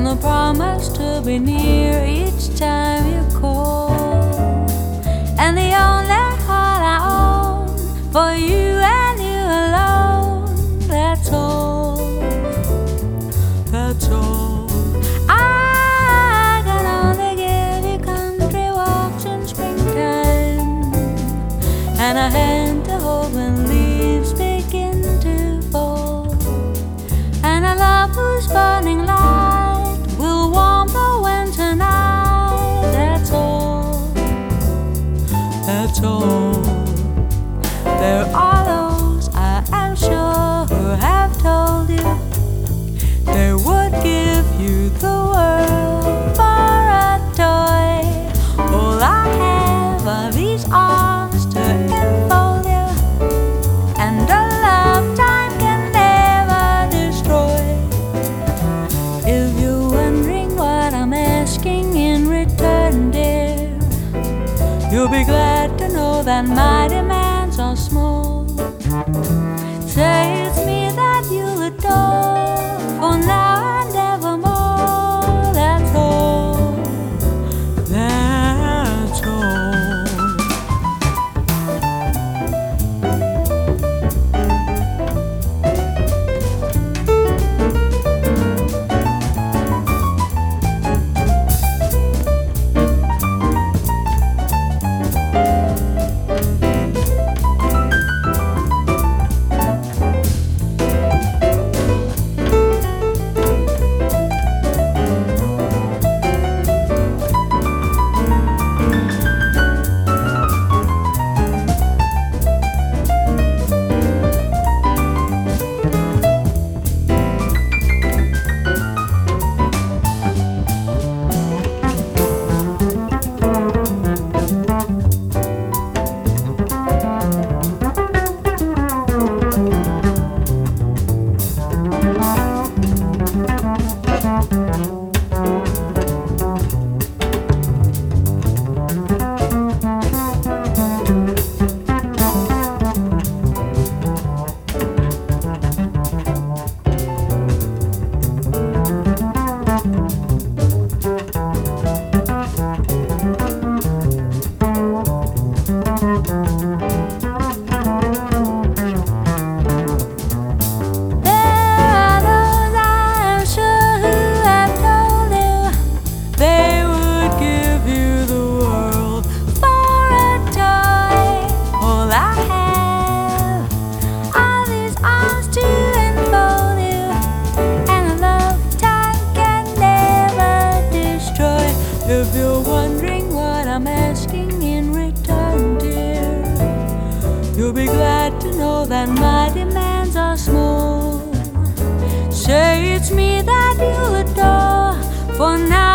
and the promise to be near each time you call. And the only heart I own for you and you alone. That's all. That's all. I can only give you country walks in springtime, and a hand to hold when leaves begin to fall, and a love whose burning light will warm the winter night. That's all. That's all. There are those, I am sure, who have told you they would give you the world for a toy. All I have are these arms to enfold you, and a love time can never destroy. If you're wondering what I'm asking in return, dear, you'll be glad to know that my demands are small. Say it's me that you'll adore for now and evermore. That's all. That's all. If you're wondering what I'm asking in return, dear, you'll be glad to know that my demands are small. Say it's me that you adore for now